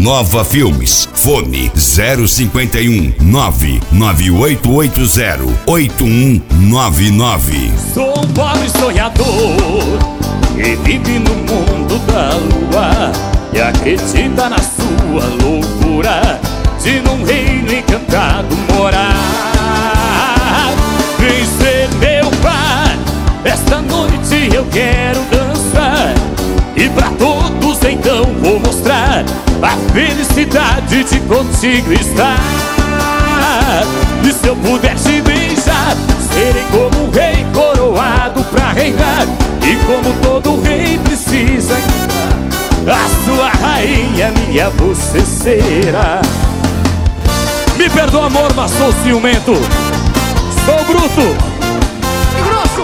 Nova Filmes. Fone 051 99880 8199. Sou um pobre sonhador que vive no mundo da lua e acredita na sua loucura de num reino encantado morar. Vem ser meu par, esta noite eu quero dançar, e pra todos então vou mostrar a felicidade de contigo estar. E se eu puder te beijar, serei como um rei coroado pra reinar, e como todo rei precisa a sua rainha, minha você será. Me perdoa, amor, mas sou ciumento, sou bruto e grosso.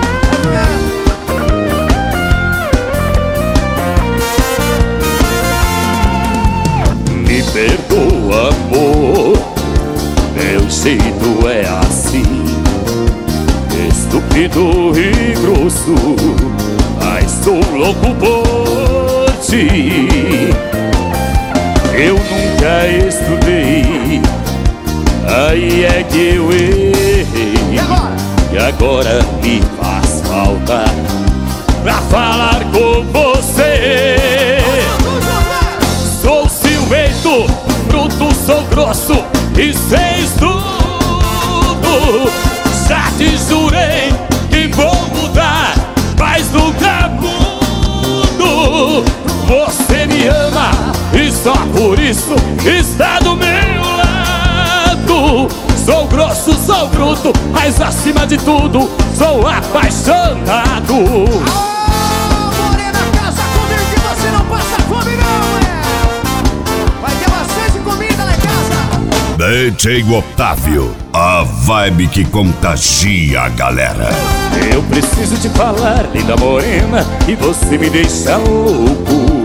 Me perdoa, amor, meu jeito é assim, estúpido e grosso, mas sou louco por ti. Eu nunca estudei, aí é que eu errei, e agora me faz falta pra falar com você. Sou ciumento, bruto, sou grosso e sem estudo. Já te jurei que vou mudar, mas nunca mudo. Você me ama e só por isso está do meu lado. Sou grosso, sou bruto, mas acima de tudo sou apaixonado. Morena, casa comigo que você não passa fome não, Vai ter bastante comida lá em casa. DJ Otávio, a vibe que contagia a galera. Eu preciso te falar, linda morena, e você me deixa louco.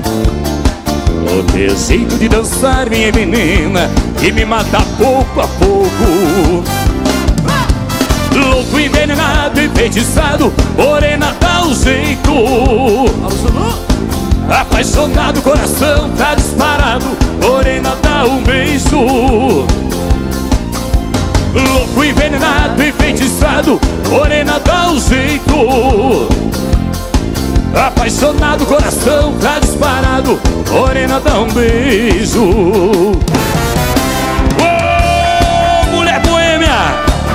O teu jeito de dançar, minha menina, e me mata pouco a pouco. Louco, envenenado, enfeitiçado, morena dá um jeito. Apaixonado, coração tá disparado, morena dá um beijo. Louco, envenenado, enfeitiçado, morena dá um jeito. Apaixonado, coração tá disparado, morena dá um beijo. Ô, mulher boêmia!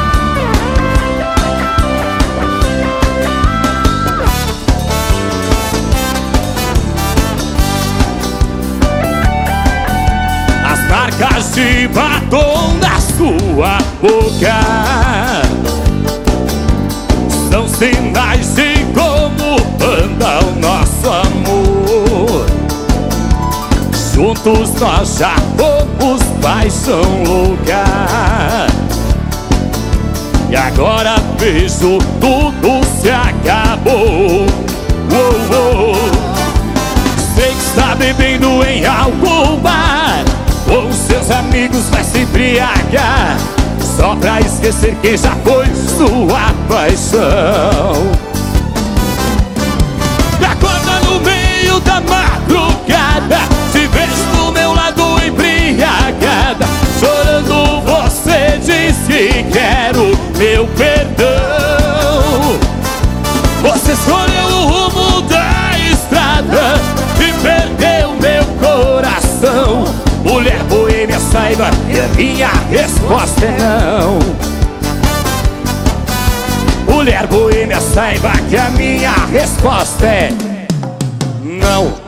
As marcas de batom da sua boca são sinais de como anda o nosso amor. Juntos nós já fomos paixão louca, e agora vejo tudo se acabou. Sei que está bebendo em algum bar, com seus amigos vai se embriagar, só pra esquecer que já foi sua paixão. Acorda no meio da madrugada, te vejo do meu lado embriagada, chorando você diz que quer o meu perdão. Você escolheu o rumo da estrada e perdeu meu coração. Mulher boêmia, saiba que a minha resposta é não. Mulher boêmia, saiba que a minha resposta é não.